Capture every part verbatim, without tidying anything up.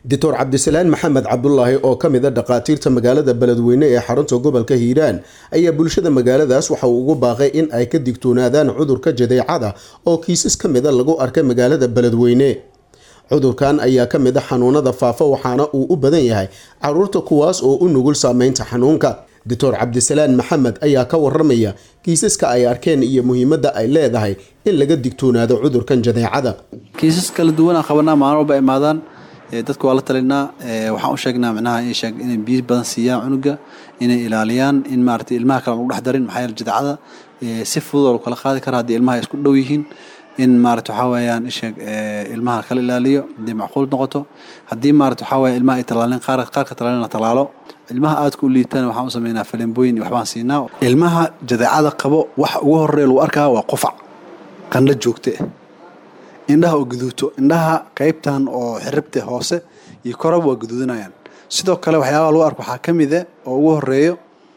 دكتور عبد السلام محمد عبد الله oo kamid ah dhaqaatiirta magaalada Beledweyne ee xarunta gobolka Hiiraan ayaa bulshada magaaladaas waxa uu ugu baaqay in ay ka digtoonaadaan cudurka jadeecada oo kiisas kamid ah lagu arkay magaalada Beledweyne. Cudurkan ayaa kamid ah xanuunada faafa waxaana uu u badan yahay caruurta kuwaas oo u nugul saameynta xanuunka. دكتور عبد السلام محمد ayaa ka waramaya kiisaska ay arkeen iyo muhiimadda ay leedahay in laga digtoonaado cudurkan jadeecada. kiisas kala duwan qabanaa maalmo ba imaadaan dadku waa la talinaa waxaan u sheegnaa macnaha in sheeg inay biyo badan siiyaan cunuga inay ilaaliyaan in maartay ilmaha kale lagu dhaxdarin maxay jadeecada si fudud oo kala qaadi kara hadii ilmaha isku dhow yihiin in maartay waxa weeyaan sheeg ilmaha kala ilaaliyo hadii macquul noqoto hadii maartay waxa weeyaan ilmaha ay talaaleen qaar qaar ka talaalina talaalo ilmaha aad ku liitaan waxaan u sameeynaa faleembooyin waxbaan siinaa ilmaha jadeecada qabo wax ugu horeeyo lagu arkaa waa qufac qandho joogto ah indhaha oo guduuto indhaha qaybtan oo xiribta hoose iyo korab waa guduudanayaan sidoo kale waxyaabo lagu arko waxa kamid ah oo ugu horeeyo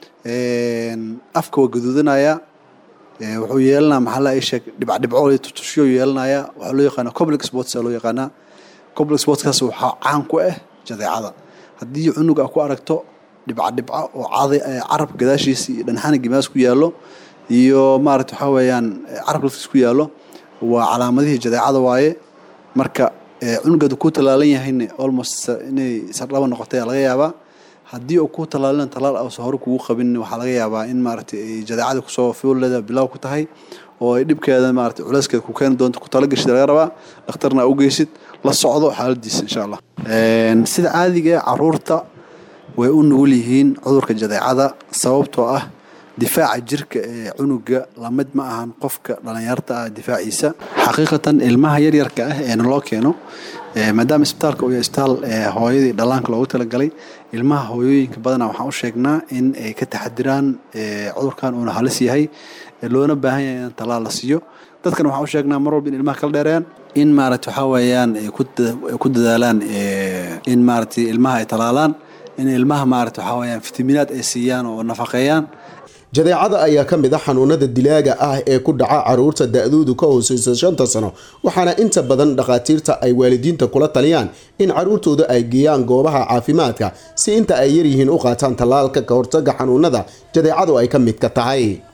een afka waa guduudanaya ee wuxuu yeelanaa maxalla ay sheeg dhibac dhibco oo tutushiyo yeelanaya waxa loo yaqaan complex spots loo yaqaan complex spots kaas waxa caan ku ah jadeecada hadii cunuga ku aragto dhibac dhibco oo caadi carab gadaashiisa dhanxana gimaas ku yaalo iyo maartay waxa weeyaan carab laftiis ku yaalo waa calaamadihii jadeecada waaye marka cunuga ku talaalan yahay almost inay sarlaba noqotay laga yaabaa hadii uu ku talaalan talaal oo soo hor kugu qabin waxa laga yaabaa in maartay jadeecada ku soo fuulada bilow ku tahay oo ay dhibkeeda maartay culeyskeeda ku keen doonto ku tala gashay laga rabaa dhakhtarna u geysid la socdo xaaladiisa insha Allah een sida caadiga caruurta way u nugul yihiin cudurka jadeecada sababtoo ah difaaca jirka ee cunuga lamid ma ahan qofka dhalinyarta ah difaaciisa xaqiiqatan ilmaha yar yarka ah ee loo keeno maadaama isbitaalka uu yahay isbitaal hooyadii dhalaanka loogu talagalay ilmaha hooyooyinka badan waxaan u sheegnaa in ay ka taxadiraan cudurkan uu halis yahay loona baahan yahay in talaal la siiyo dadkan waxaan u sheegnaa mar walba in ilmaha kala dheerayaan in maaragtay waxa weeyaan ay ku dadaalaan in maaragtay ilmaha ay talaalaan in ilmaha maaragtay waxa weeyaan fitamiinaad ay siiyaan oo nafaqeeyaan jadeecada ayaa kamid ah xanuunada dilaaga ah ee ku dhaca caruurta da'doodu ka hooseysa shanta sano waxaana inta badan dhaqaatiirta ay waalidiinta kula taliyaan in caruurtooda ay geeyaan goobaha caafimaadka si inta ay yar yihiin u qaataan talaalka ka hortagga xanuunada jadeecadu ay ka mid ka tahay.